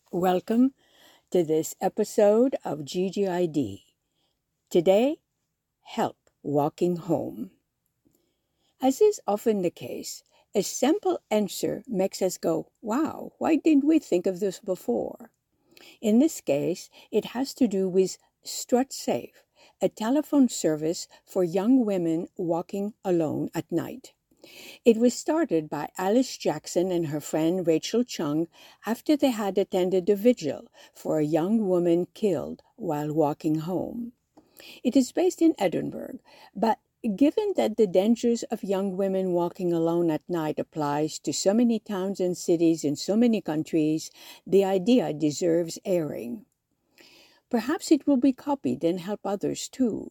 Welcome to this episode of GGID. Today, help walking home. As is often the case, a simple answer makes us go, wow, why didn't we think of this before? In this case, it has to do with Strut Safe, a telephone service for young women walking alone at night. It was started by Alice Jackson and her friend Rachel Chung after they had attended a vigil for a young woman killed while walking home. It is based in Edinburgh, but given that the dangers of young women walking alone at night applies to so many towns and cities in so many countries, the idea deserves airing. Perhaps it will be copied and help others too.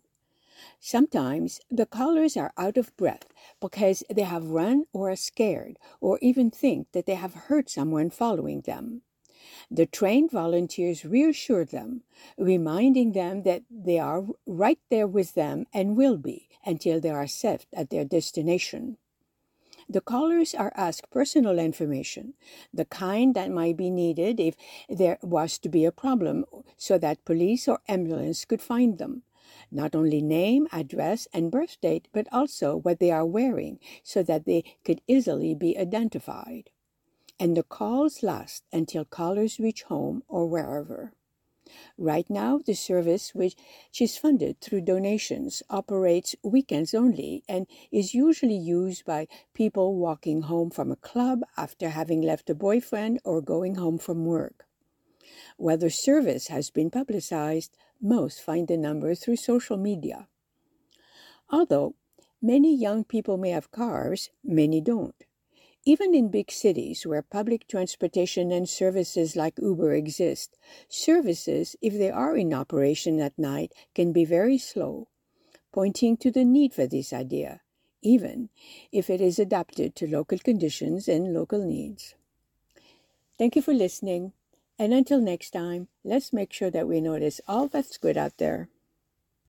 Sometimes the callers are out of breath because they have run or are scared or even think that they have heard someone following them. The trained volunteers reassure them, reminding them that they are right there with them and will be until they are safe at their destination. The callers are asked personal information, the kind that might be needed if there was to be a problem so that police or ambulance could find them. Not only name, address, and birth date, but also what they are wearing so that they could easily be identified. And the calls last until callers reach home or wherever. Right now, the service, which is funded through donations, operates weekends only and is usually used by people walking home from a club after having left a boyfriend or going home from work. While the service has been publicized, most find the number through social media. Although many young people may have cars, many don't. Even in big cities where public transportation and services like Uber exist, services, if they are in operation at night, can be very slow, pointing to the need for this idea, even if it is adapted to local conditions and local needs. Thank you for listening. And until next time, let's make sure that we notice all that's good out there.